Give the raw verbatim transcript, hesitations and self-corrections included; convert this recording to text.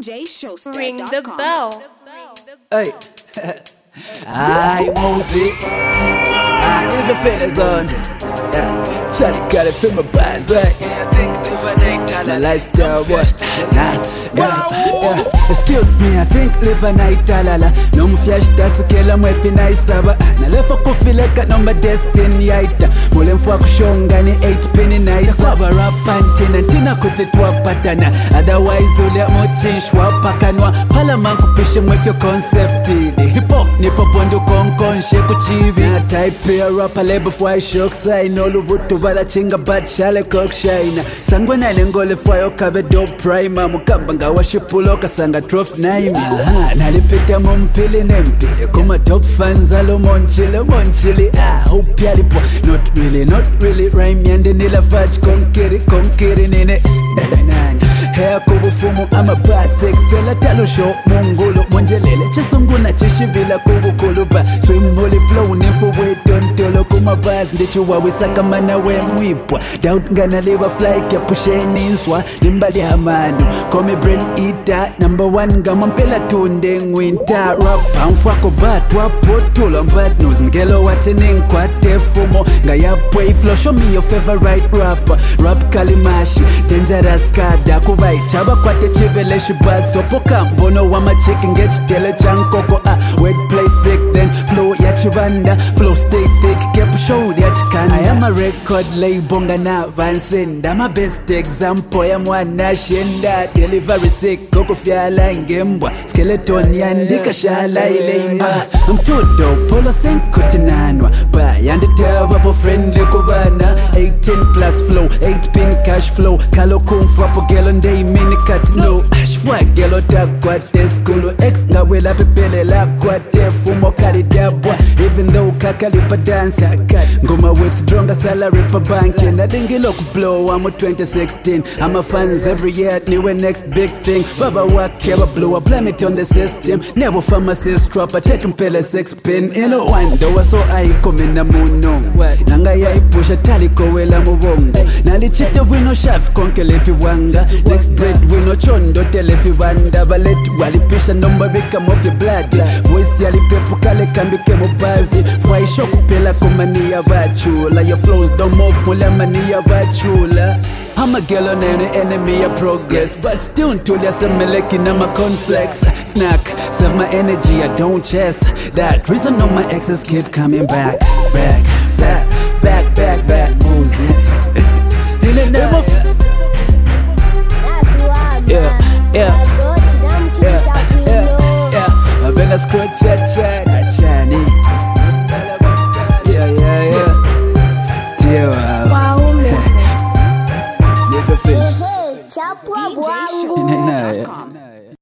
D J Showstep. Ring the bell. Hey, I music. I never feel the zone. Yeah, Charlie got it from my vibes. Like, my lifestyle, what? Nice. Yeah, yeah. Excuse me, I think live a night alala. No mu flash that's kela mwefi nice aba. Na lefa kufileka number destiny yaita. Mule mfwa kushonga ni eight penny nice. Kwaba rap antina tina kutetwa patana. Otherwise ule mochinshwa pakanwa. Pala manku pishe mwefyo concept ini. Hip hop ni popondo konkonshe kuchivi. Na type ya rapper label fwa shock sign. Olu vutu bala chinga bad shale cock shine. Sangwe na ilengole fwa yo kabe dope primer. Mukamba nga washipulo kasanga trof naima. Aha, nalipita mumpili nempili. Kuma top fans alo monchili monchili. Ah, hope yalipo. Not really, not really. Rhyme yande nila fudge konkiri konkiri nene. Hea kubufumu ama basic. Sela talo show mungulu monjelele. Chisunguna chishivila kubukuluba. Swim holy flow nifu wedontolo. Kuma bas ndichu wawisaka mana we mwipwa. Doubt ngana liwa fly kia pusheni inswa. Nimbali hamanu Kome brain eater. Number one gama mpela tunde ngwinta. Rap mfako bat wapotula mbat news. Ngelo watening kwa tefumo. Ngaya pray flow show me your favorite rapper. Rap kalimashi dangerous kada kubai. Chaba kwa te chivele shibas. Sopoka mbono wama chicken get tele chankoko. Ah, word play sick then flow ya chivanda. Flow stay thick keep show ya chikanda. I am a record label ngana vansin. I'm a best example ya mwana shenda. Delivery sick koko fiala ngembwa. Skeleton yandika shala ileima. I'm too dope polo senko tinanwa. Ba yandi tewa po friendly kubana. eighteen plus flow eight pin cash flow. Kalo kumfwa po gelo ndei mini cut no. Ashfwa gelo takwa te skulu. Ex nga wela pepele la kwa te fumo kali dabwa. Even though kakalipa dance ngoma withdrawing salary pa bank. Na dingilo kublow I'm a twenty sixteen. I'm a fans every year niwe next big thing. Baba wake ba blow up blame it on the system. Never pharmacist trapper take mpele six pin. In a wonder so I come in a muno. Nanga ya ipusha taliko wela mubongo. Nalichita wino chef konke lefi wanga. Next grade wino chondo telefi wanda. Balet walipisha number become of your blood. Voice yali pepu kale kambike mubazi. Fwai shoku pela kumani ya bachula. Your flows don't move mule mani ya bachula. I'm a girl on any enemy of progress. But still until ya semeleki na my complex. Snack, save my energy, I don't chase. That reason all my exes keep coming back. Back, back, back, back, back, moving. In the name of yeah, yeah, yeah, yeah, yeah. I been a squad chat chat, Chani. Yeah, yeah, yeah. Dear wow. D J Showstep dot com.